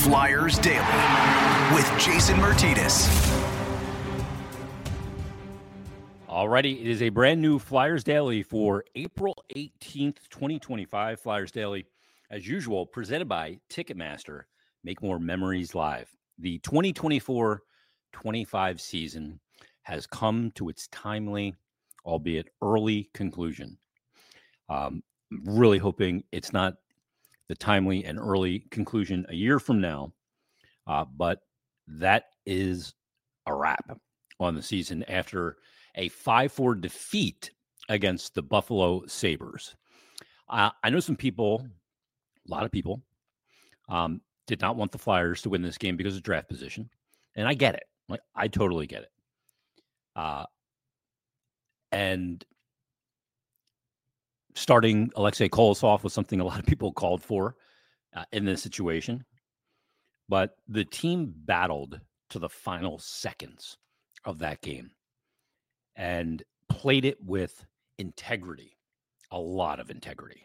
Flyers Daily with Jason Martinez. Alrighty, it is a brand new Flyers Daily for April 18th, 2025. Flyers Daily, as usual, presented by Ticketmaster. Make more memories live. The 2024-25 season has come to its timely, albeit early, conclusion. Really hoping it's not the timely and early conclusion a year from now, but that is a wrap on the season after a 5-4 defeat against the Buffalo Sabres. I know some people, a lot of people, did not want the Flyers to win this game because of draft position, and I get it. Like, I totally get it. And starting Alexei Kolosov was something a lot of people called for in this situation. But the team battled to the final seconds of that game and played it with integrity, a lot of integrity.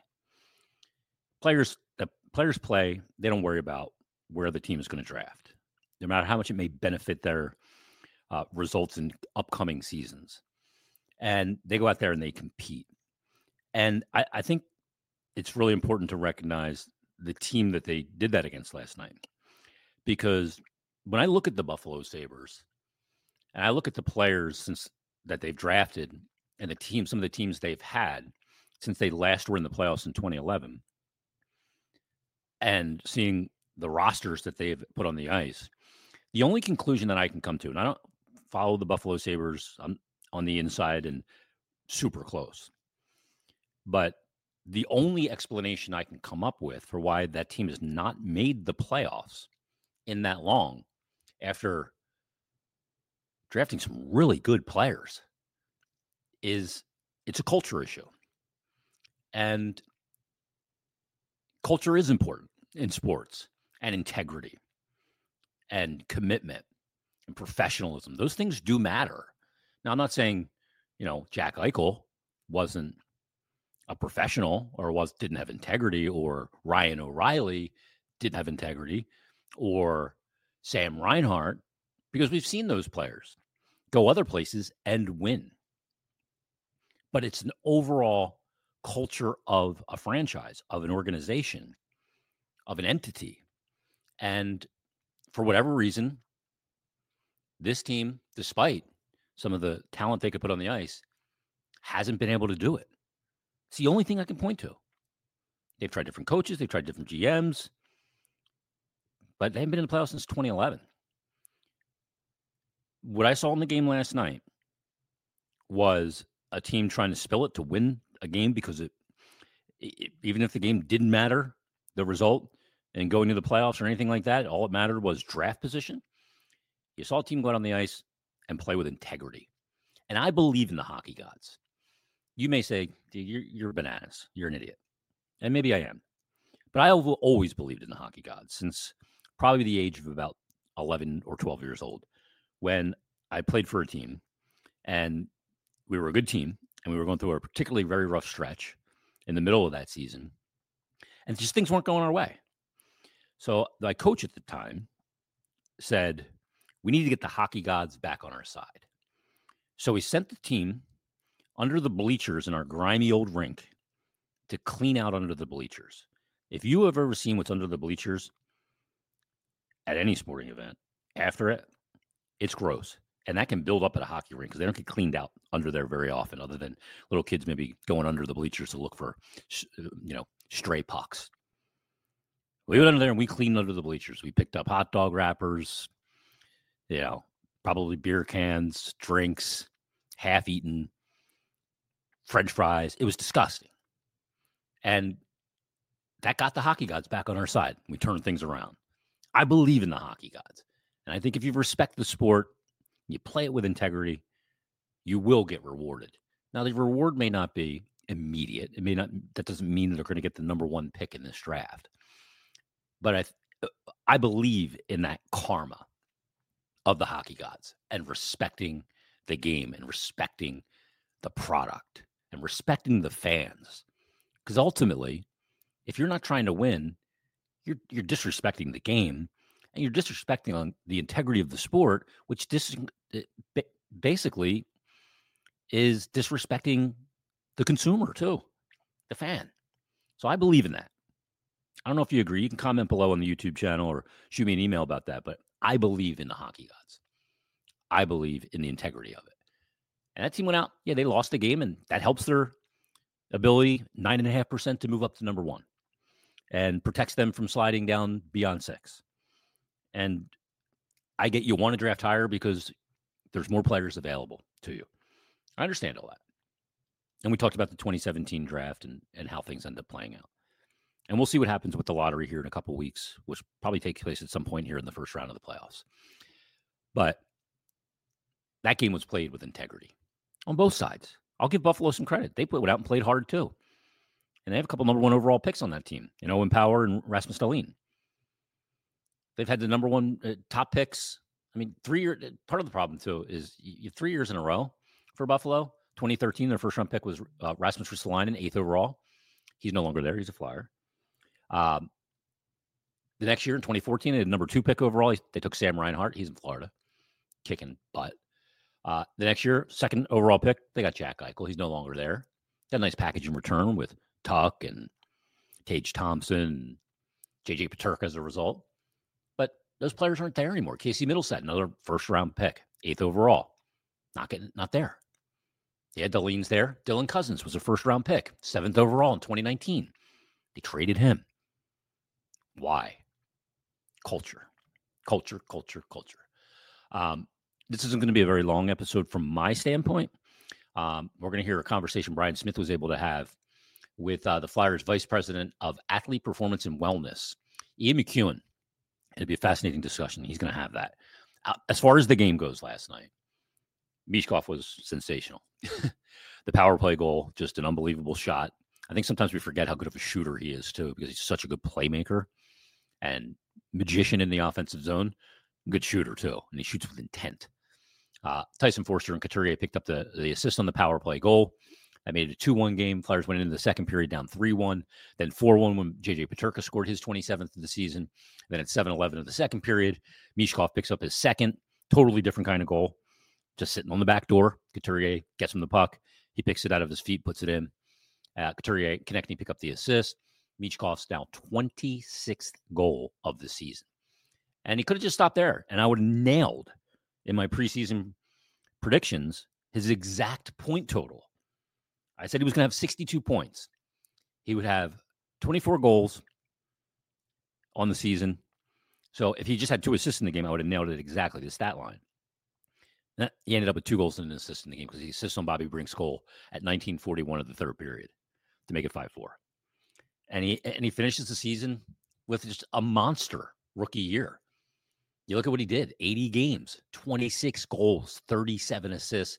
The players play, they don't worry about where the team is going to draft, no matter how much it may benefit their results in upcoming seasons. And they go out there and they compete. And I think it's really important to recognize the team that they did that against last night. Because when I look at the Buffalo Sabres and I look at the players that they've drafted and some of the teams they've had since they last were in the playoffs in 2011, and seeing the rosters that they've put on the ice, the only conclusion that I can come to, and I don't follow the Buffalo Sabres on the inside and super close, but the only explanation I can come up with for why that team has not made the playoffs in that long after drafting some really good players is it's a culture issue. And culture is important in sports, and integrity and commitment and professionalism. Those things do matter. Now, I'm not saying, Jack Eichel wasn't a professional or didn't have integrity, or Ryan O'Reilly didn't have integrity, or Sam Reinhart, because we've seen those players go other places and win. But it's an overall culture of a franchise, of an organization, of an entity. And for whatever reason, this team, despite some of the talent they could put on the ice, hasn't been able to do it. It's the only thing I can point to. They've tried different coaches, they've tried different GMs, but they haven't been in the playoffs since 2011. What I saw in the game last night was a team trying to spill it to win a game because even if the game didn't matter, the result, and going to the playoffs or anything like that, all it mattered was draft position. You saw a team go out on the ice and play with integrity. And I believe in the hockey gods. You may say, you're bananas. You're an idiot. And maybe I am. But I have always believed in the hockey gods since probably the age of about 11 or 12 years old, when I played for a team and we were a good team and we were going through a particularly very rough stretch in the middle of that season. And just things weren't going our way. So my coach at the time said, we need to get the hockey gods back on our side. So he sent the team under the bleachers in our grimy old rink to clean out under the bleachers. If you have ever seen what's under the bleachers at any sporting event, after it, it's gross. And that can build up at a hockey rink because they don't get cleaned out under there very often, other than little kids maybe going under the bleachers to look for, stray pucks. We went under there and we cleaned under the bleachers. We picked up hot dog wrappers, probably beer cans, drinks, half-eaten, French fries. It was disgusting. And that got the hockey gods back on our side. We turned things around. I believe in the hockey gods. And I think if you respect the sport, you play it with integrity, you will get rewarded. Now, the reward may not be immediate. It may not. That doesn't mean that they're going to get the number one pick in this draft. But I believe in that karma of the hockey gods and respecting the game and respecting the product and respecting the fans. Because ultimately, if you're not trying to win, you're disrespecting the game and you're disrespecting on the integrity of the sport, which basically is disrespecting the consumer too, the fan. So I believe in that. I don't know if you agree. You can comment below on the YouTube channel or shoot me an email about that, but I believe in the hockey gods. I believe in the integrity of it. And that team went out. Yeah, they lost the game, and that helps their ability, 9.5% to move up to number 1 and protects them from sliding down beyond 6. And I get you want to draft higher because there's more players available to you. I understand all that. And we talked about the 2017 draft and how things end up playing out. And we'll see what happens with the lottery here in a couple of weeks, which probably takes place at some point here in the first round of the playoffs. But that game was played with integrity on both sides. I'll give Buffalo some credit. They went out and played hard too. And they have a couple number 1 overall picks on that team, Owen Power and Rasmus Dahlin. They've had the number 1 top picks. I mean, 3 years. Part of the problem too is you 3 years in a row for Buffalo. 2013, their first round pick was Rasmus Ristolainen, 8th overall. He's no longer there. He's a Flyer. The next year in 2014, they had number 2 pick overall. They took Sam Reinhart. He's in Florida, kicking butt. The next year, 2nd overall pick, they got Jack Eichel. He's no longer there. Got a nice package in return with Tuck and Tage Thompson, JJ Peterka as a result. But those players aren't there anymore. Casey Middleset, another first-round pick, 8th overall. Not there. They had Dahlin's there. Dylan Cousins was a first-round pick, 7th overall in 2019. They traded him. Why? Culture. This isn't going to be a very long episode from my standpoint. We're going to hear a conversation Brian Smith was able to have with the Flyers Vice President of Athlete Performance and Wellness, Ian McEwen. It'll be a fascinating discussion. He's going to have that. As far as the game goes last night, Michkov was sensational. The power play goal, just an unbelievable shot. I think sometimes we forget how good of a shooter he is, too, because he's such a good playmaker and magician in the offensive zone. Good shooter, too, and he shoots with intent. Tyson Foerster and Couturier picked up the assist on the power play goal. That made it a 2-1 game. Flyers went into the second period down 3-1, then 4-1 when JJ Peterka scored his 27th of the season. Then at 7-11 of the second period, Michkov picks up his second, totally different kind of goal, just sitting on the back door. Couturier gets him the puck. He picks it out of his feet, puts it in. Couturier and Konechny pick up the assist. Michkov's now 26th goal of the season. And he could have just stopped there, and I would have nailed in my preseason predictions his exact point total. I said he was going to have 62 points. He would have 24 goals on the season. So if he just had 2 assists in the game, I would have nailed it exactly, the stat line. He ended up with 2 goals and an assist in the game because he assists on Bobby Brink's goal at 19:41 of the third period to make it 5-4. And he finishes the season with just a monster rookie year. You look at what he did, 80 games, 26 goals, 37 assists,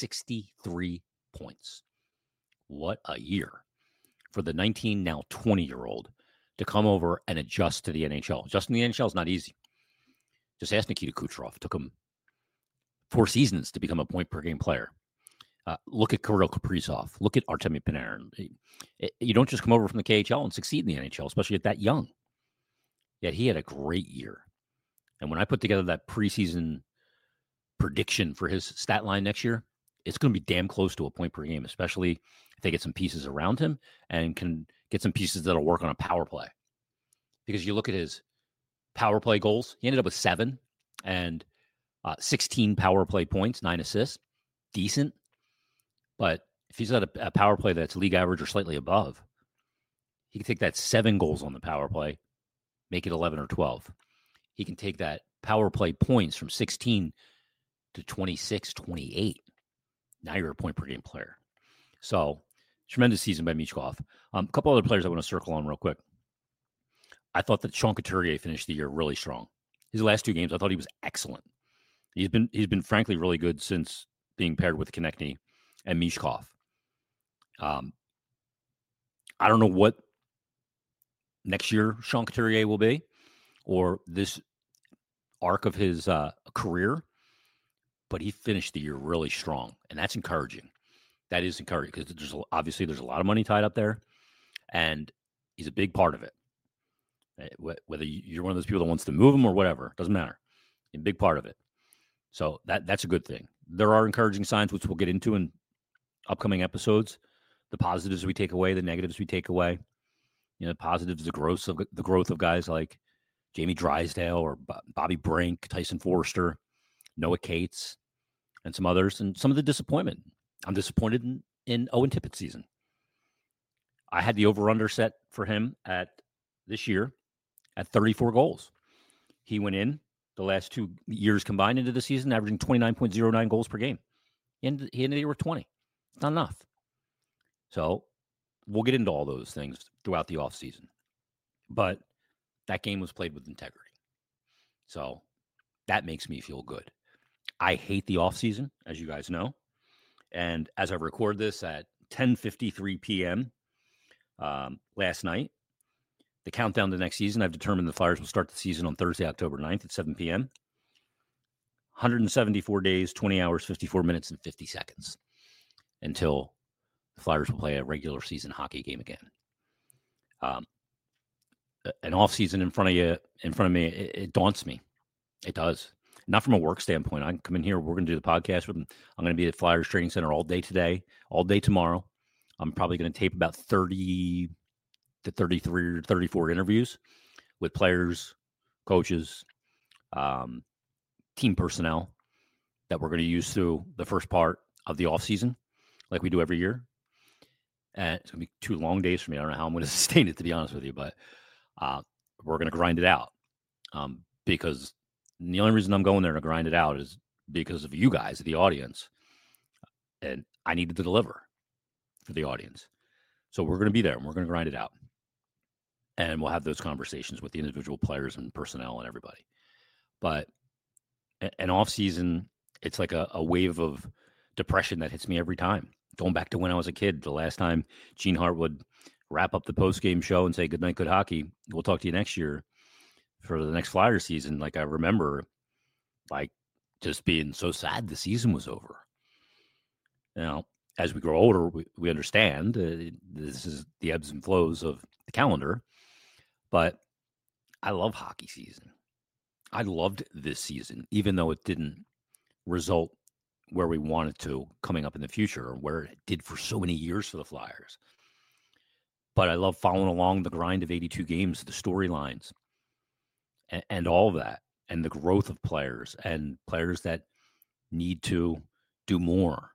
63 points. What a year for the 19, now 20-year-old to come over and adjust to the NHL. Adjusting to the NHL is not easy. Just ask Nikita Kucherov. It took him 4 seasons to become a point-per-game player. Look at Kirill Kaprizov. Look at Artemi Panarin. You don't just come over from the KHL and succeed in the NHL, especially at that young. Yet he had a great year. And when I put together that preseason prediction for his stat line next year, it's going to be damn close to a point per game, especially if they get some pieces around him and can get some pieces that'll work on a power play. Because you look at his power play goals, he ended up with 7 and 16 power play points, 9 assists. Decent. But if he's got a power play that's league average or slightly above, he can take that 7 goals on the power play, make it 11 or 12. He can take that power play points from 16 to 26, 28. Now you're a point-per-game player. So, tremendous season by Michkov. A couple other players I want to circle on real quick. I thought that Sean Couturier finished the year really strong. His last 2 games, I thought he was excellent. He's been frankly really good since being paired with Konechny and Michkov. I don't know what next year Sean Couturier will be, or this arc of his career, but he finished the year really strong, and that's encouraging. That is encouraging because there's a lot of money tied up there, and he's a big part of it. Whether you're one of those people that wants to move them or whatever, doesn't matter. A big part of it. So that's a good thing. There are encouraging signs, which we'll get into in upcoming episodes. The positives we take away, the negatives we take away. Positives, the growth of guys like Jamie Drysdale or Bobby Brink, Tyson Forster, Noah Cates, and some others, and some of the disappointment. I'm disappointed in Owen Tippett's season. I had the over-under set for him at this year at 34 goals. He went in the last 2 years combined into the season, averaging 29.09 goals per game. He ended the year with 20. It's not enough. So we'll get into all those things throughout the offseason. But that game was played with integrity. So that makes me feel good. I hate the offseason, as you guys know. And as I record this at 10:53 p.m. Last night, the countdown to next season, I've determined the Flyers will start the season on Thursday, October 9th at 7 p.m. 174 days, 20 hours, 54 minutes, and 50 seconds until the Flyers will play a regular season hockey game again. An off season in front of me, it daunts me. It does. Not from a work standpoint. I can come in here. We're going to do the podcast with them. I'm going to be at Flyers Training Center all day today, all day tomorrow. I'm probably going to tape about 30 to 33 or 34 interviews with players, coaches, team personnel that we're going to use through the first part of the off season, like we do every year. And it's going to be 2 long days for me. I don't know how I'm going to sustain it, to be honest with you, but we're going to grind it out because the only reason I'm going there to grind it out is because of you guys, the audience. And I needed to deliver for the audience. So we're going to be there and we're going to grind it out. And we'll have those conversations with the individual players and personnel and everybody. But an off season, it's like a wave of depression that hits me every time. Going back to when I was a kid, the last time Gene Hart would wrap up the post-game show and say, good night, good hockey. We'll talk to you next year for the next Flyer season. Like I remember just being so sad the season was over. Now, as we grow older, we understand this is the ebbs and flows of the calendar, but I love hockey season. I loved this season, even though it didn't result where we wanted to coming up in the future, or where it did for so many years for the Flyers. But I love following along the grind of 82 games, the storylines, and all of that, and the growth of players, and players that need to do more.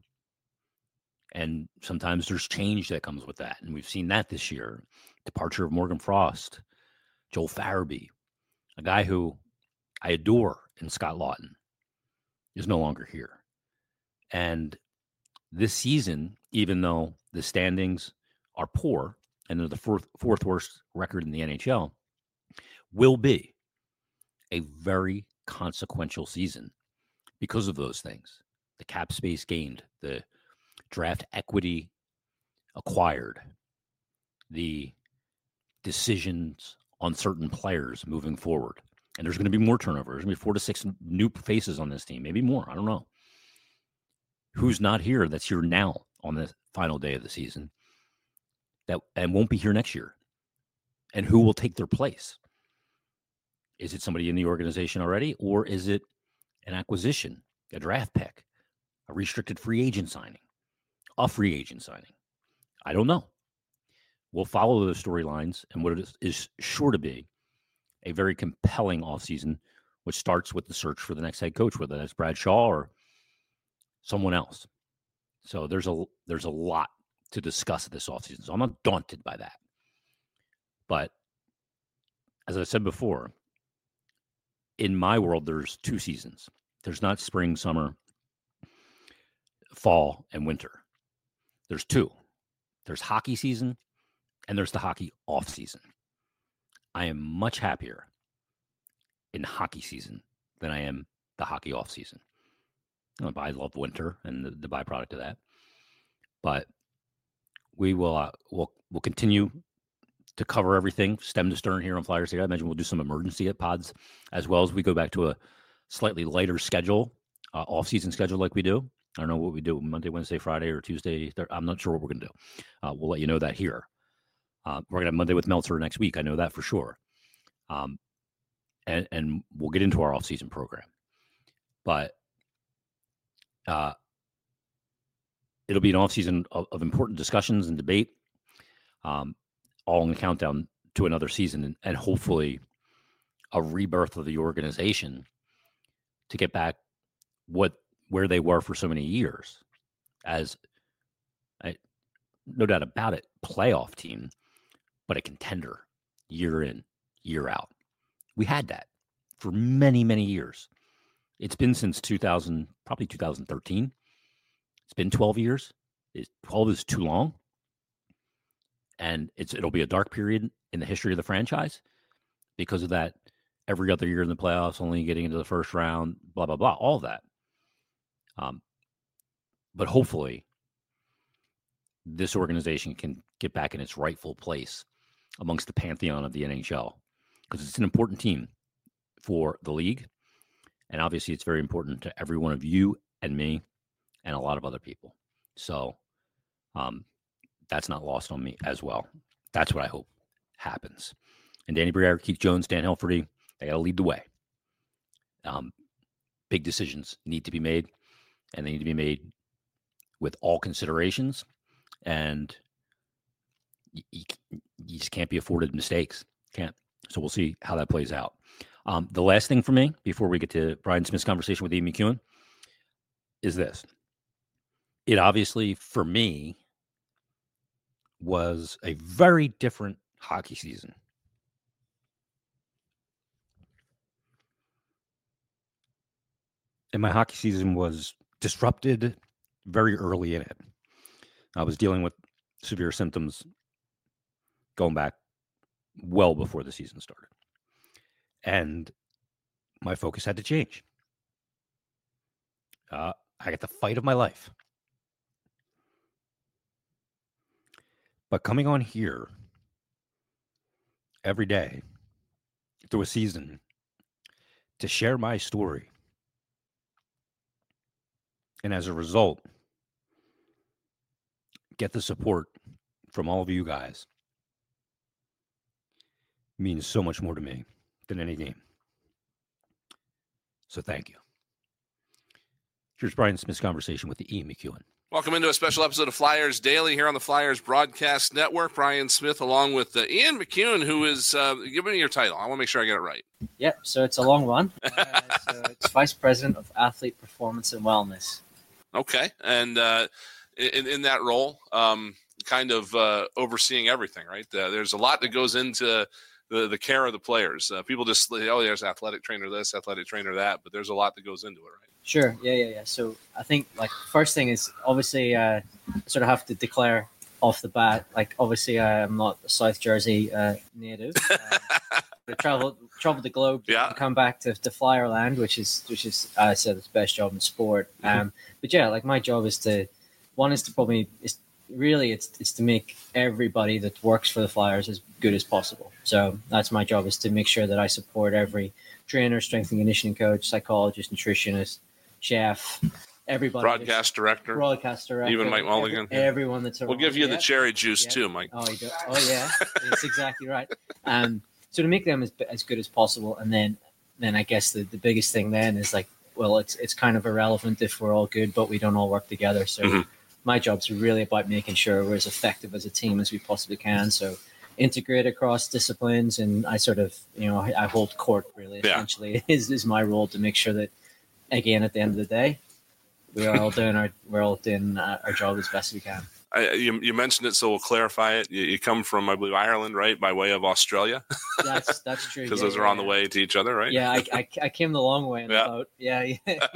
And sometimes there's change that comes with that. And we've seen that this year. Departure of Morgan Frost, Joel Farabee, a guy who I adore in Scott Lawton, is no longer here. And this season, even though the standings are poor and they're the fourth worst record in the NHL, will be a very consequential season because of those things. The cap space gained, the draft equity acquired, the decisions on certain players moving forward. And there's going to be more turnover. There's going to be 4 to 6 new faces on this team, maybe more. I don't know. Who's not here that's here now on the final day of the season and won't be here next year? And who will take their place? Is it somebody in the organization already, or is it an acquisition, a draft pick, a restricted free agent signing, a free agent signing? I don't know. We'll follow those storylines and what it is sure to be a very compelling offseason, which starts with the search for the next head coach, whether that's Brad Shaw or someone else. So there's a lot to discuss this offseason. So I'm not daunted by that. But as I said before, in my world, there's 2 seasons. There's not spring, summer, fall, and winter. There's 2. There's hockey season and there's the hockey off season. I am much happier in hockey season than I am the hockey off season. I love winter and the byproduct of that. But we will we'll continue to cover everything stem to stern here on Flyers Today. I imagine we'll do some emergency pods as well as we go back to a slightly lighter schedule, off-season schedule like we do. I don't know what we do Monday, Wednesday, Friday, or Tuesday. I'm not sure what we're going to do. We'll let you know that here. We're going to have Monday with Meltzer next week. I know that for sure. And we'll get into our off-season program. But it'll be an off-season of important discussions and debate, all in the countdown to another season, and hopefully a rebirth of the organization to get back where they were for so many years as, no doubt about it, playoff team, but a contender year in, year out. We had that for many, many years. It's been since 2000, probably 2013. It's been 12 years. 12 is too long. And it'll be a dark period in the history of the franchise because of that. Every other year in the playoffs, only getting into the first round, blah, blah, blah, all that. But hopefully this organization can get back in its rightful place amongst the pantheon of the NHL, because it's an important team for the league. And obviously it's very important to every one of you and me and a lot of other people. So that's not lost on me as well. That's what I hope happens. And Danny Briere, Keith Jones, Dan Hilferty, they got to lead the way. Big decisions need to be made, and they need to be made with all considerations. And you just can't be afforded mistakes. Can't. So we'll see how that plays out. The last thing for me, before we get to Brian Smith's conversation with Ian McEwen, is this. It obviously, for me, was a very different hockey season. And my hockey season was disrupted very early in it. I was dealing with severe symptoms going back well before the season started. And my focus had to change. I got the fight of my life. But coming on here every day through a season to share my story, and as a result, get the support from all of you guys, means so much more to me than any game. So thank you. Here's Brian Smith's conversation with Ian McEwen. Welcome into a special episode of Flyers Daily here on the Flyers Broadcast Network. Brian Smith along with Ian McEwen, who is, give me your title. I want to make sure I get it right. Yep, so it's a long one. So it's Vice President of Athlete Performance and Wellness. Okay, and in that role, kind of overseeing everything, right? There's a lot that goes into the care of the players. People just, there's athletic trainer this, athletic trainer that, but there's a lot that goes into it, right? Sure, yeah. So I think, first thing is, obviously, I sort of have to declare off the bat, obviously, I'm not a South Jersey native. I traveled the globe to come back to Flyerland, which is I said, it's the best job in sport. But yeah, my job is to make everybody that works for the Flyers as good as possible. So that's my job, is to make sure that I support every trainer, strength and conditioning coach, psychologist, nutritionist, chef, everybody. Broadcast director, even Mike Mulligan. Everyone that's around. We'll give you the cherry juice too, Mike. Oh yeah, that's exactly right. So to make them as good as possible, and then I guess the biggest thing then is it's kind of irrelevant if we're all good, but we don't all work together. So my job's really about making sure we're as effective as a team as we possibly can. So integrate across disciplines, and I sort of, I hold court really. Essentially, is my role to make sure that, again, at the end of the day, we're all doing our job as best we can. You mentioned it, so we'll clarify it. You come from, I believe, Ireland, right, by way of Australia? That's true. Because those are on the way to each other, right? Yeah, I came the long way in the boat. Yeah.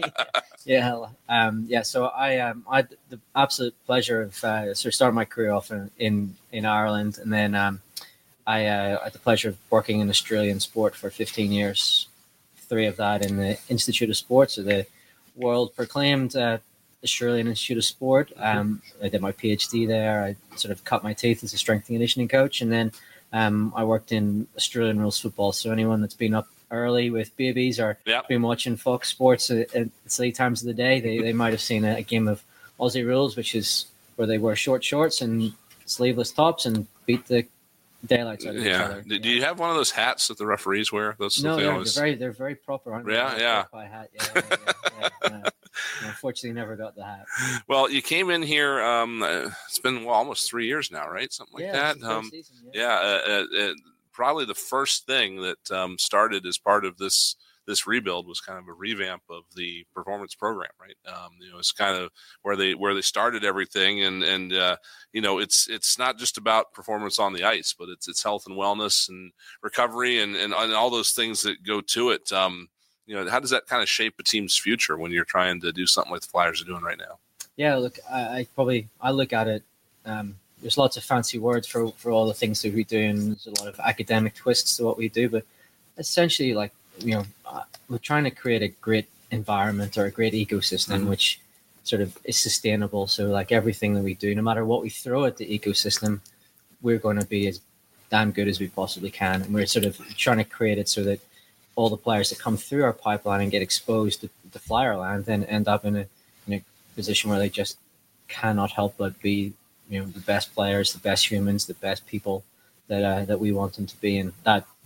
So I had the absolute pleasure of sort of starting my career off in Ireland, and then I had the pleasure of working in Australian sport for 15 years, 3 of that in the Institute of Sport, so the world-proclaimed Australian Institute of Sport. I did my PhD there. I sort of cut my teeth as a strength and conditioning coach, and then I worked in Australian rules football. So anyone that's been up early with babies or been watching Fox Sports at late times of the day, they might have seen a game of Aussie rules, which is where they wear short shorts and sleeveless tops and beat the daylights out of each other. Do you have one of those hats that the referees wear? No, they're very proper, aren't they? Yeah. Hat. Yeah. Unfortunately, never got the hat. Well, you came in here. It's been almost 3 years now, right? Something like that. Season, probably the first thing that started as part of this rebuild was kind of a revamp of the performance program, right? It's kind of where they started everything, and it's not just about performance on the ice, but it's health and wellness and recovery and all those things that go to it. How does that kind of shape a team's future when you're trying to do something like the Flyers are doing right now? Yeah, look, I look at it. There's lots of fancy words for all the things that we do, and there's a lot of academic twists to what we do, but essentially, we're trying to create a great environment or a great ecosystem, which sort of is sustainable. So like everything that we do, no matter what we throw at the ecosystem, we're going to be as damn good as we possibly can. And we're sort of trying to create it so that all the players that come through our pipeline and get exposed to the Flyer land then end up in a position where they just cannot help but be, the best players, the best humans, the best people that we want them to be. And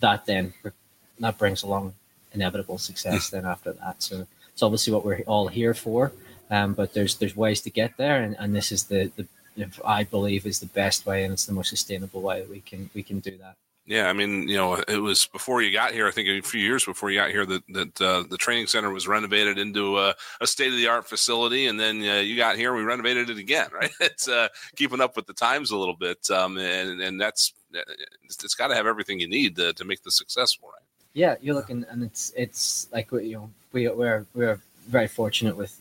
that brings along inevitable success then after that. So it's obviously what we're all here for, but there's ways to get there, and this is the I believe is the best way, and it's the most sustainable way that we can do that. Yeah, I mean, it was before you got here. I think a few years before you got here that the training center was renovated into a state-of-the-art facility, and then you got here, we renovated it again, right? It's keeping up with the times a little bit, and that's it's got to have everything you need to make this successful, right? Yeah, you're looking, and it's like we're very fortunate with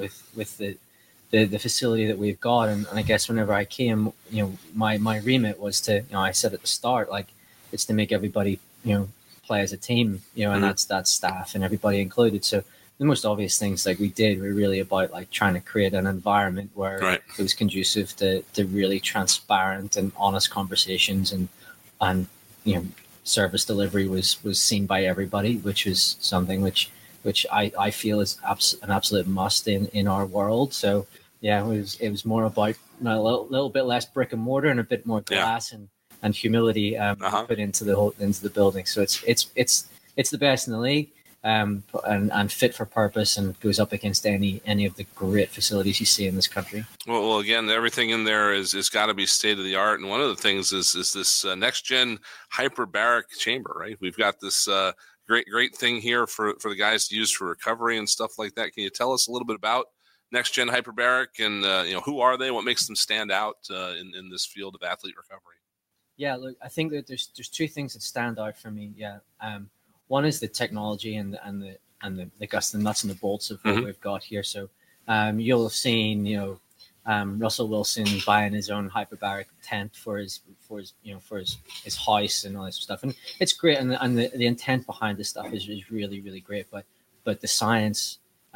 the facility that we've got, and I guess whenever I came, my remit was to, I said at the start, like, it's to make everybody play as a team, and that's staff and everybody included. So the most obvious things like we did were really about like trying to create an environment where it was conducive to really transparent and honest conversations, and service delivery was seen by everybody, which was something which I feel is an absolute must in our world. So yeah, it was more about a little bit less brick and mortar and a bit more glass and humility put into the building. So it's the best in the league, and fit for purpose, and goes up against any of the great facilities you see in this country. Well, again, everything in there is got to be state of the art, and one of the things is this next gen hyperbaric chamber, right? We've got this great thing here for the guys to use for recovery and stuff like that. Can you tell us a little bit about next gen hyperbaric and who are they? What makes them stand out in this field of athlete recovery? Yeah, look, I think that there's two things that stand out for me. Yeah. One is the technology and the guts and nuts and the bolts of what we've got here. So you'll have seen Russell Wilson buying his own hyperbaric tent for his house and all this stuff, and it's great. And the intent behind this stuff is really, really great. But the science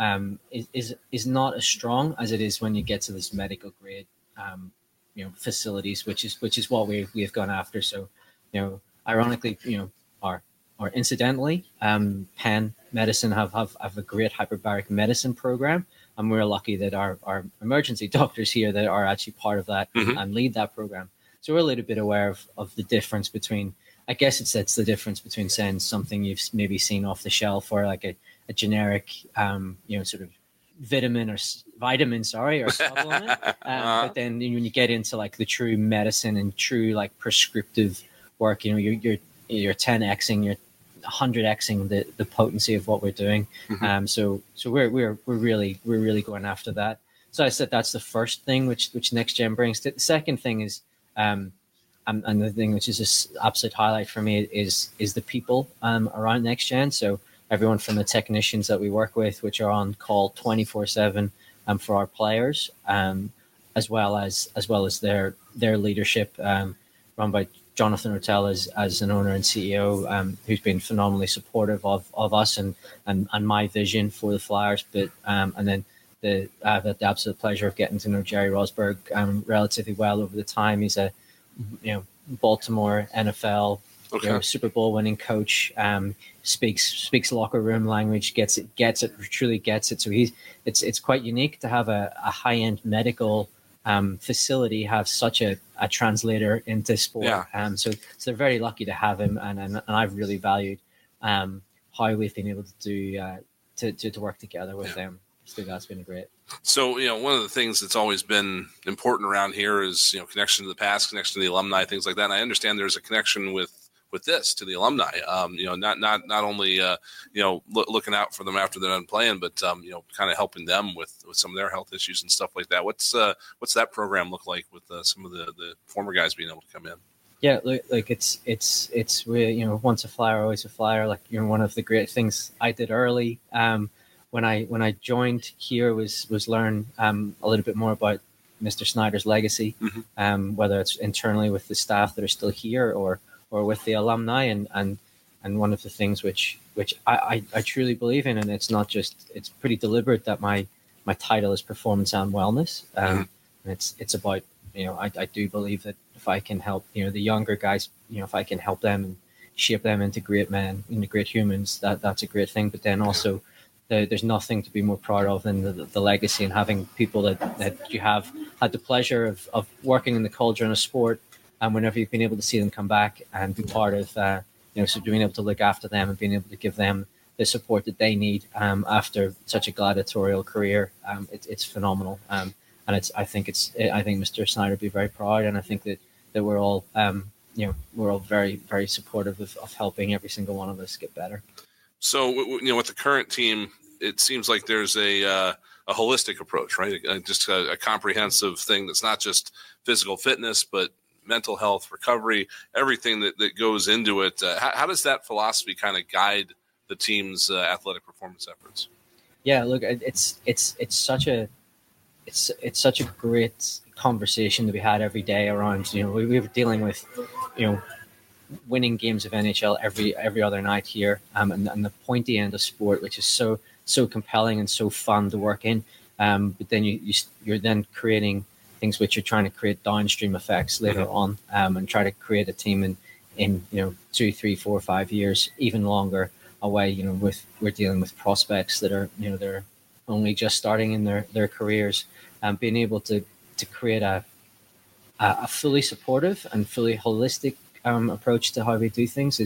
is not as strong as it is when you get to this medical grade facilities, which is what we've gone after. So ironically, or incidentally, Penn Medicine have a great hyperbaric medicine program, and we're lucky that our emergency doctors here that are actually part of that and lead that program. So we're a little bit aware of the difference between, I guess it's the difference between saying something you've maybe seen off the shelf or like a generic, sort of vitamin or supplement. But then when you get into like the true medicine and true like prescriptive work, you're 10xing, you're 100xing the potency of what we're doing. So we're really going after that. So I said that's the first thing which Next Gen brings. The second thing is, and the thing which is just absolute highlight for me is the people around Next Gen. So everyone from the technicians that we work with, which are on call 24/7 for our players, as well as their leadership, run by Jonathan Ortel as an owner and CEO, who's been phenomenally supportive of us and my vision for the Flyers. But and then I have the absolute pleasure of getting to know Jerry Rosberg relatively well over the time. He's a Baltimore NFL Super Bowl winning coach, speaks locker room language, gets it, truly gets it. So it's quite unique to have a high end medical facility have such a translator into sport. Yeah. So they're very lucky to have him, and I've really valued how we've been able to do to work together with them. So that's been great. So, one of the things that's always been important around here is, connection to the past, connection to the alumni, things like that. And I understand there's a connection with this to the alumni, not only, looking out for them after they're done playing, but, kind of helping them with some of their health issues and stuff like that. What's that program look like with some of the former guys being able to come in? Yeah, like it's really, once a flyer, always a flyer. Like, one of the great things I did early, when I joined here was learn a little bit more about Mr. Snyder's legacy, whether it's internally with the staff that are still here or with the alumni, and one of the things which I truly believe in, and it's not just, it's pretty deliberate, that my title is performance and wellness, and it's about, I do believe that if I can help the younger guys, if I can help them and shape them into great men, into great humans, that's a great thing. But then also, there's nothing to be more proud of than the legacy, and having people that you have had the pleasure of working in the cauldron of sport, and whenever you've been able to see them come back and be part of, so being able to look after them and being able to give them the support that they need after such a gladiatorial career, it's phenomenal. And I think Mr. Snyder would be very proud, and I think that we're all, we're all very, very supportive of helping every single one of us get better. So, with the current team, it seems like there's a holistic approach, right? Just a comprehensive thing that's not just physical fitness, but mental health, recovery, everything that goes into it. How does that philosophy kind of guide the team's athletic performance efforts? Yeah, look, it's such a great conversation to be had every day around. We were dealing with, winning games of NHL every other night here, and the pointy end of sport, which is so compelling and so fun to work in. But then you're then creating things which you're trying to create downstream effects later on, and try to create a team in 2, 3, 4, 5 years, even longer away. We're dealing with prospects that are they're only just starting in their careers, and being able to create a fully supportive and fully holistic approach to how we do things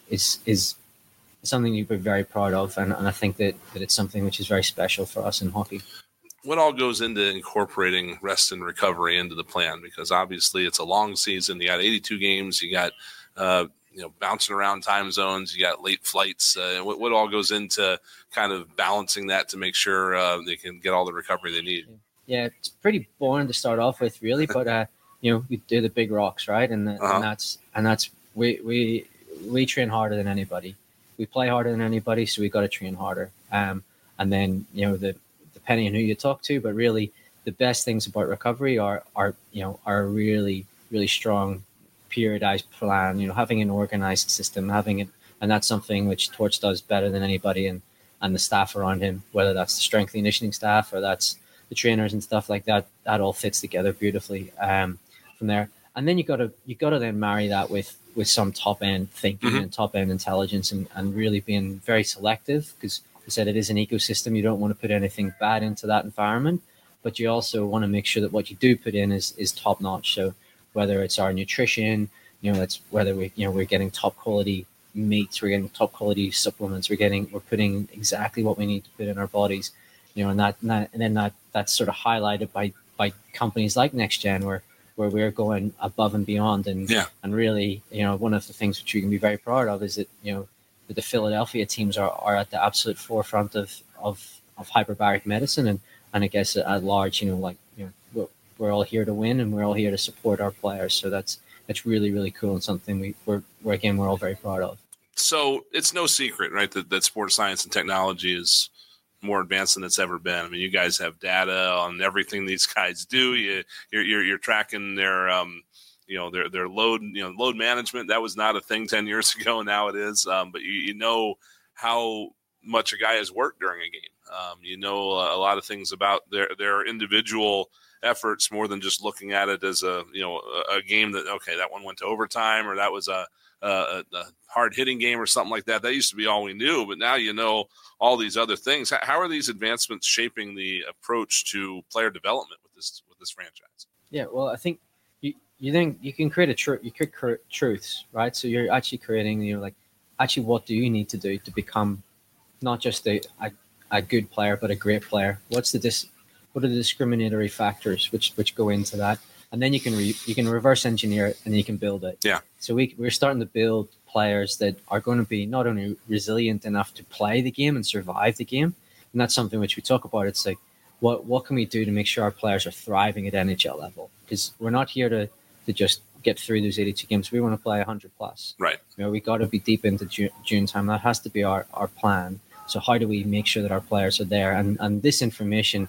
is something you'd be very proud of, and I think that it's something which is very special for us in hockey. What all goes into incorporating rest and recovery into the plan? Because obviously it's a long season. You got 82 games. You got bouncing around time zones. You got late flights. What all goes into kind of balancing that to make sure they can get all the recovery they need? Yeah, it's pretty boring to start off with, really, but we do the big rocks, right? And that's we train harder than anybody. We play harder than anybody, so we got to train harder. And then depending on who you talk to, but really the best things about recovery are a really, really strong periodized plan. Having an organized system, and that's something which Torch does better than anybody, and the staff around him, whether that's the strength and conditioning staff or that's the trainers and stuff like that. That all fits together beautifully from there. And then you got to then marry that with some top end thinking and top end intelligence, and really being very selective, because I said it is an ecosystem. You don't want to put anything bad into that environment, but you also want to make sure that what you do put in is top notch. So whether it's our nutrition, that's whether we're getting top quality meats, we're getting top quality supplements, we're putting exactly what we need to put in our bodies, and that's sort of highlighted by companies like NextGen, where we're going above and beyond, and really, one of the things which we can be very proud of is that that the Philadelphia teams are at the absolute forefront of hyperbaric medicine, and I guess at large, we're all here to win, and we're all here to support our players. So that's really, really cool, and something we're all very proud of. So it's no secret, right, that sports science and technology is more advanced than it's ever been. I mean, you guys have data on everything these guys do. You're tracking their their load management. That was not a thing 10 years ago. Now it is. But you know how much a guy has worked during a game. A lot of things about their individual efforts, more than just looking at it as a game that, okay, that one went to overtime, or that was a hard hitting game or something like that. That used to be all we knew, but now all these other things. How are these advancements shaping the approach to player development with this this franchise. Yeah, well, I think you think you can create you could create truths, right? So you're actually creating, like, actually, what do you need to do to become not just a good player but a great player? What are the discriminatory factors which go into that? And then you can reverse engineer it, and you can build it. Yeah. So we're starting to build players that are going to be not only resilient enough to play the game and survive the game, and that's something which we talk about. It's like, what can we do to make sure our players are thriving at NHL level? Because we're not here to just get through those 82 games. We want to play 100 plus. Right. We got to be deep into June time. That has to be our plan. So how do we make sure that our players are there? And this information,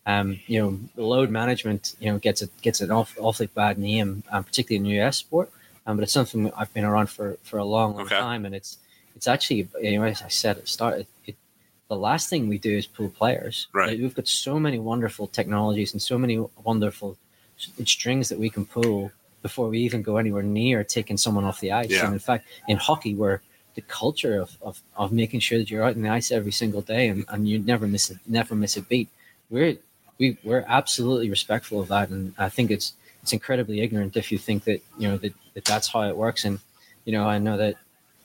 load management, gets an awfully bad name, particularly in US sport. But it's something I've been around for a long time, and it's actually, as I said at the start, the last thing we do is pull players. Right. Like, we've got so many wonderful technologies and so many wonderful strings that we can pull before we even go anywhere near taking someone off the ice. Yeah. And in fact, in hockey, where the culture of making sure that you're out on the ice every single day and you never miss a beat, we're absolutely respectful of that. And I think it's incredibly ignorant if you think that that's how it works. And I know that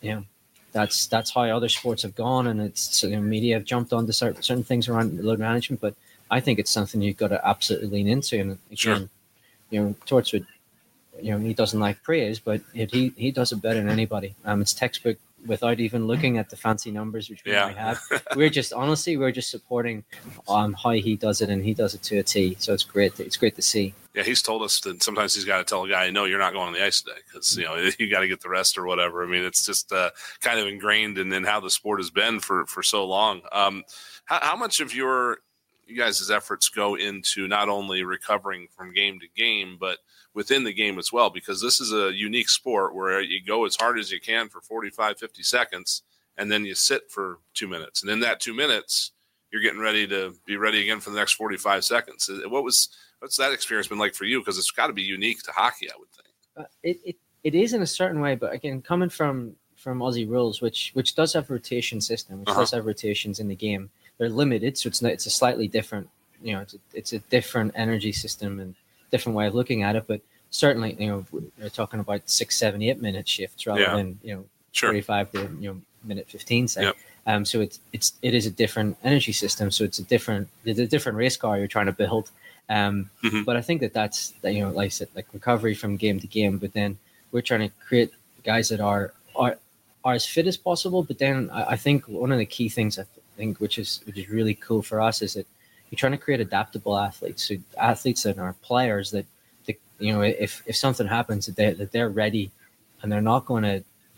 that's how other sports have gone, and it's media have jumped onto certain things around load management. But I think it's something you've got to absolutely lean into. And again, Torts would, he doesn't like praise, but he does it better than anybody. It's textbook without even looking at the fancy numbers which we might have. We're just supporting how he does it, and he does it to a T. So it's great to see. Yeah, he's told us that sometimes he's got to tell a guy, no, you're not going on the ice today because, you got to get the rest or whatever. I mean, it's just kind of ingrained in how the sport has been for so long. How much of you guys' efforts go into not only recovering from game to game, but within the game as well? Because this is a unique sport where you go as hard as you can for 45, 50 seconds, and then you sit for 2 minutes. And in that 2 minutes, you're getting ready to be ready again for the next 45 seconds. What's that experience been like for you? Because it's got to be unique to hockey, I would think. It is in a certain way, but again, coming from Aussie rules, which does have rotation system, which does have rotations in the game. They're limited, so it's a slightly different, it's a different energy system and different way of looking at it. But certainly, we're talking about 6, 7, 8 minute shifts rather than 45 to minute 15, say. Yep. So it is a different energy system. So it's a different race car you're trying to build. But I think that's like I said, like recovery from game to game. But then we're trying to create guys that are as fit as possible. But then I think one of the key things which is really cool for us is that you're trying to create adaptable athletes. So athletes that are players that if something happens that they're ready, and they're not going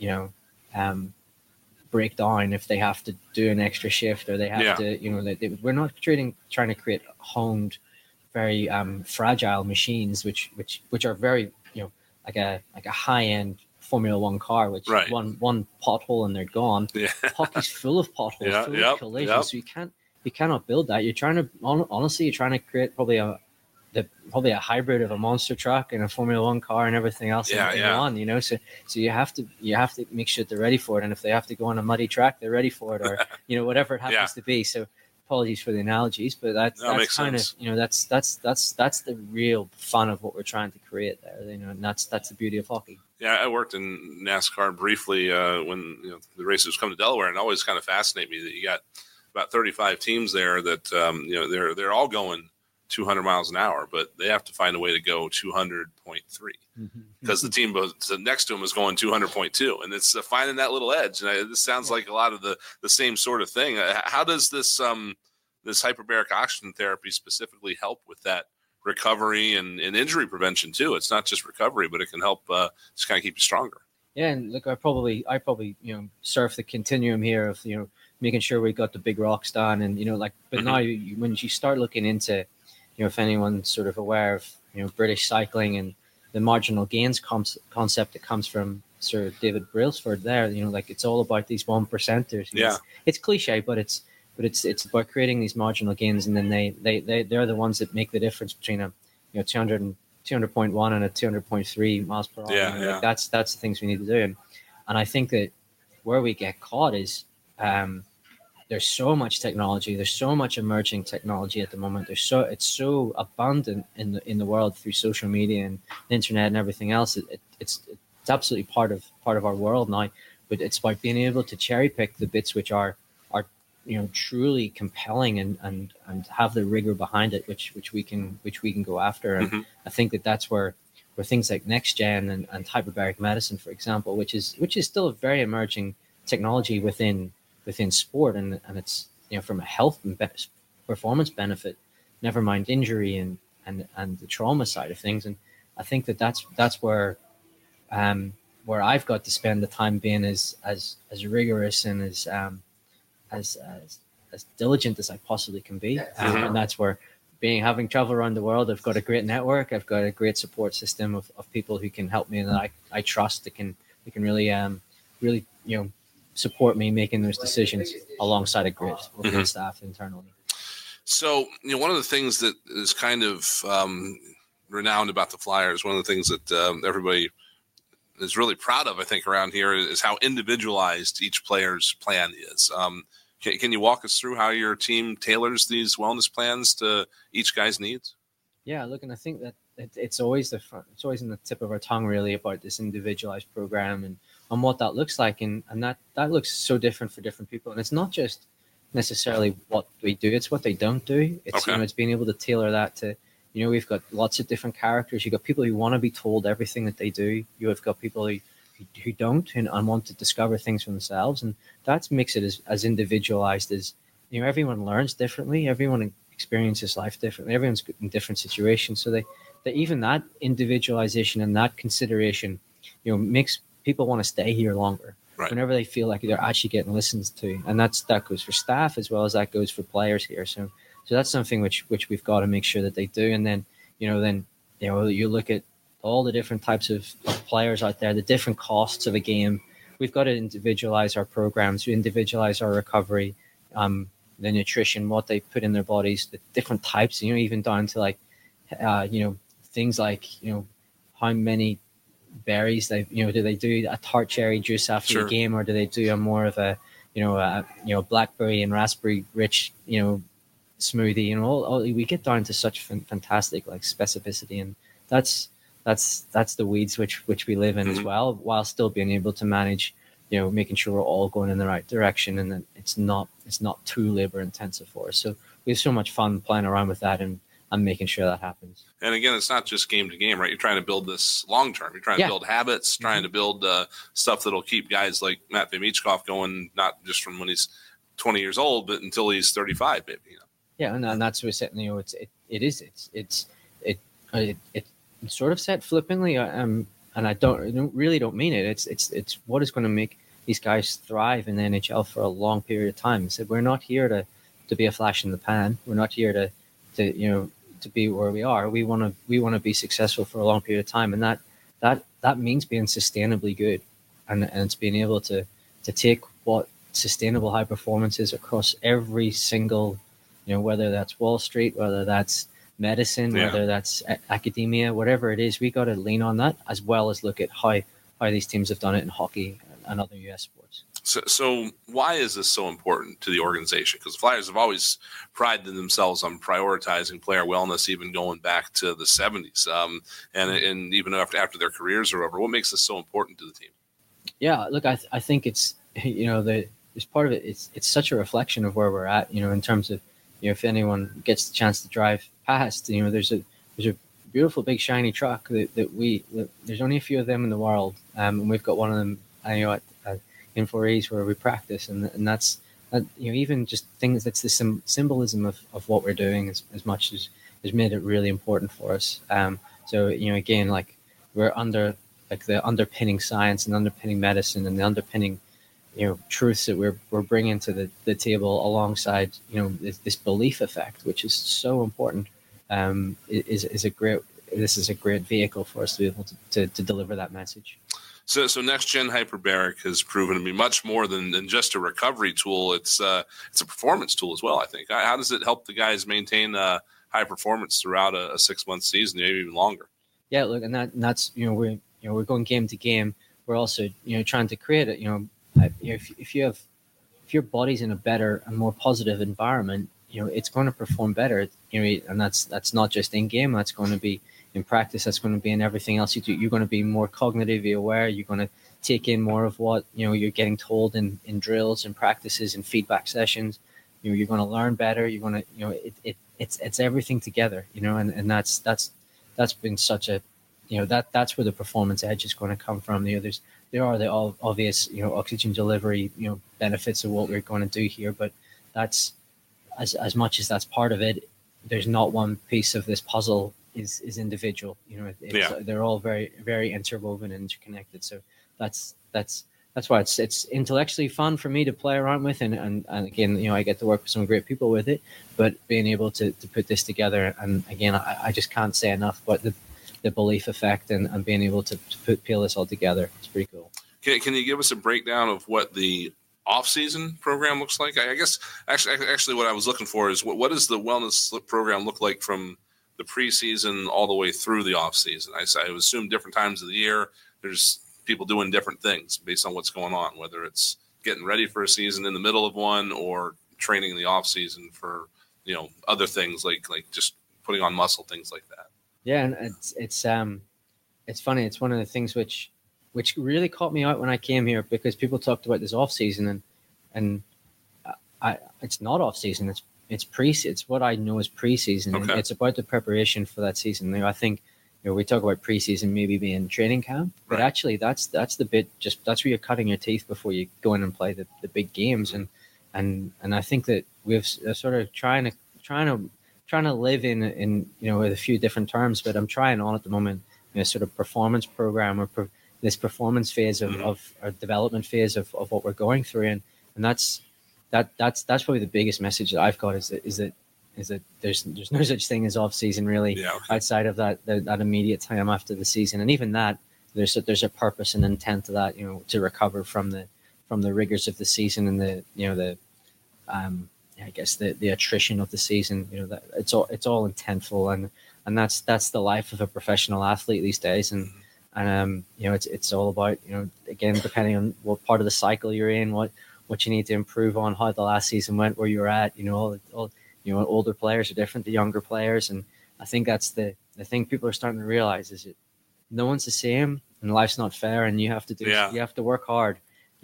to break down if they have to do an extra shift or they have to we're not trying to create honed, very fragile machines which are very like a high end Formula One car, which one pothole and they're gone. Hockey's full of potholes, full of collisions. So you cannot build that. You're trying to create probably a hybrid of a monster truck and a Formula One car and everything else in one. So you have to make sure they're ready for it, and if they have to go on a muddy track, they're ready for it, or whatever it happens to be. So apologies for the analogies, but that's kind sense. Of that's the real fun of what we're trying to create there. And that's the beauty of hockey. Yeah, I worked in NASCAR briefly when the races come to Delaware, and it always kind of fascinated me that you got about 35 teams there that they're all going 200 miles an hour, but they have to find a way to go 200.3 because the team next to them is going 200.2, and it's finding that little edge. And this sounds like a lot of the same sort of thing. How does this hyperbaric oxygen therapy specifically help with that recovery and injury prevention too? It's not just recovery, but it can help just kind of keep you stronger. Yeah, and look, I probably surf the continuum here of making sure we got the big rocks done, and but now when you start looking into if anyone's sort of aware of British cycling and the marginal gains concept that comes from Sir David Brailsford there, it's all about these 1%ers. It's cliche, but it's about creating these marginal gains, and then they're the ones that make the difference between a 200.1 and a 200.3 miles per hour. That's the things we need to do, and I think that where we get caught is there's so much technology. There's so much emerging technology at the moment. It's so abundant in the world through social media and the internet and everything else. It's absolutely part of our world now. But it's about being able to cherry pick the bits which are truly compelling and have the rigor behind it, which we can go after. And I think that's where things like next gen and hyperbaric medicine, for example, which is still a very emerging technology within sport, and it's from a health and performance benefit, never mind injury and the trauma side of things. And I think that's where I've got to spend the time being as rigorous and as diligent as I possibly can be. And that's where having traveled around the world, I've got a great network. I've got a great support system of people who can help me and that I trust that can really support me making those decisions alongside a great staff internally. So, one of the things that is kind of renowned about the Flyers, one of the things that everybody is really proud of, I think, around here is how individualized each player's plan is. Can you walk us through how your team tailors these wellness plans to each guy's needs? Yeah, look, and I think that it's always it's always in the tip of our tongue, really, about this individualized program and what that looks like, and that looks so different for different people. And it's not just necessarily what we do; it's what they don't do. It's it's being able to tailor that to. We've got lots of different characters. You've got people who want to be told everything that they do. You've got people who don't and want to discover things for themselves. And that makes it as individualized as, everyone learns differently. Everyone experiences life differently. Everyone's in different situations. So that even that individualization and that consideration, makes people want to stay here longer. Right. Whenever they feel like they're actually getting listened to. And that goes for staff as well as that goes for players here. So that's something which we've got to make sure that they do. And then, you look at all the different types of players out there, the different costs of a game. We've got to individualize our programs, individualize our recovery, the nutrition, what they put in their bodies, the different types, even down to things like, how many berries do they do a tart cherry juice after the game, or do they do a more of a blackberry and raspberry rich, smoothie, we get down to such fantastic specificity, and that's the weeds which we live in as well, while still being able to manage, making sure we're all going in the right direction, and that it's not too labor intensive for us. So we have so much fun playing around with that and making sure that happens. And again, it's not just game to game, right? You're trying to build this long term. You're trying to build habits, trying to build stuff that'll keep guys like Matvei Michkov going, not just from when he's 20 years old, but until he's 35, maybe. Yeah, and that's what we're saying. It's sort of said flippantly, and I don't mean it. It's what is going to make these guys thrive in the NHL for a long period of time. So we're not here to be a flash in the pan. We're not here to be where we are. We want to be successful for a long period of time, and that means being sustainably good, and it's being able to take what sustainable high performance is across every single. Whether that's Wall Street, whether that's medicine, whether that's academia, whatever it is, we got to lean on that, as well as look at how these teams have done it in hockey and other U.S. sports. So why is this so important to the organization? Because the Flyers have always prided themselves on prioritizing player wellness, even going back to the 70s, and even after their careers are over. What makes this so important to the team? Yeah, look, I think it's there's part of it. It's such a reflection of where we're at. In terms of. If anyone gets the chance to drive past, there's a beautiful big shiny truck that there's only a few of them in the world, and we've got one of them, at Info-Rees where we practice, and that's even just things that's the symbolism of what we're doing as much as has made it really important for us. So again, we're under the underpinning science and underpinning medicine and the underpinning truths that we're bringing to the table alongside this belief effect, which is so important. Is a great vehicle for us to be able to deliver that message. So next gen hyperbaric has proven to be much more than just a recovery tool. It's a performance tool as well, I think. How does it help the guys maintain high performance throughout a 6-month season, maybe even longer? Yeah, look, and that's we're going game to game. We're also trying to create it. If you if your body's in a better and more positive environment, it's going to perform better. And that's not just in game. That's going to be in practice. That's going to be in everything else you do. You're going to be more cognitively aware. You're going to take in more of what you're getting told in drills and practices and feedback sessions. You're going to learn better. You're going to it's everything together. And that's been such a that's where the performance edge is going to come from. There are the obvious oxygen delivery benefits of what we're going to do here, but that's as much as that's part of it. There's not one piece of this puzzle is individual. They're all very, very interwoven and interconnected. So that's why it's intellectually fun for me to play around with, and again, I get to work with some great people with it. But being able to put this together, and again, I just can't say enough about the belief effect and being able to peel this all together. It's pretty cool. Can you give us a breakdown of what the off-season program looks like? I guess actually what I was looking for is what does the wellness program look like from the preseason all the way through the off-season? I assume different times of the year there's people doing different things based on what's going on, whether it's getting ready for a season in the middle of one or training in the off-season for other things like just putting on muscle, things like that. Yeah, and it's funny. It's one of the things which really caught me out when I came here, because people talked about this off season, and it's not off season. It's pre-season. It's what I know as pre-season. Okay. It's about the preparation for that season. I think we talk about pre-season maybe being training camp, but actually that's the bit. That's where you're cutting your teeth before you go in and play the big games, and I think that we've sort of trying to live in with a few different terms, but I'm trying on at the moment, sort of performance program or this performance phase of our development phase of what we're going through, and that's probably the biggest message that I've got is that there's no such thing as off season really, outside of that immediate time after the season, and even that there's a purpose and intent to that, to recover from the rigors of the season and the I guess the attrition of the season. That it's all intentful, and that's the life of a professional athlete these days, and it's all about again, depending on what part of the cycle you're in, what you need to improve on, how the last season went, where you're at. Older players are different to younger players, and I think that's the thing people are starting to realize is that no one's the same, and life's not fair, and you have to work hard.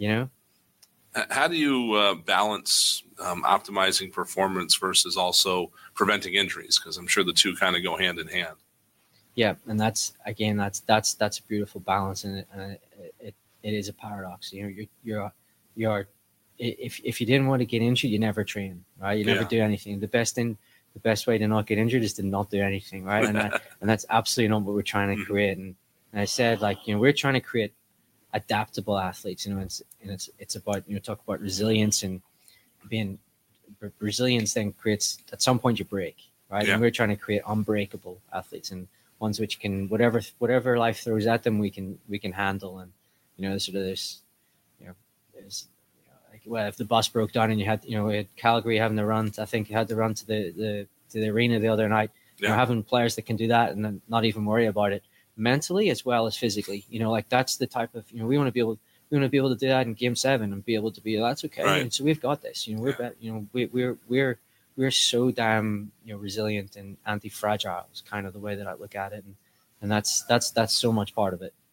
How do you balance optimizing performance versus also preventing injuries? Because I'm sure the two kind of go hand in hand. Yeah, and that's a beautiful balance, and it is a paradox. You're if you didn't want to get injured, you never train, right? You never do anything. The best way to not get injured is to not do anything, right? And that's absolutely not what we're trying to create. And I said, we're trying to create adaptable athletes. It's about talk about resilience, and being resilience then creates, at some point you break, right? And we're trying to create unbreakable athletes, and ones which can whatever life throws at them, we can handle. And there's if the bus broke down and you had we had Calgary having the run, I think you had to run to the arena the other night. Having players that can do that and then not even worry about it mentally as well as physically. That's the type of we want to be able to do that in Game 7 and be able to be that's okay. Right. And so we've got this. We're so damn resilient and anti-fragile is kind of the way that I look at it, and that's so much part of it.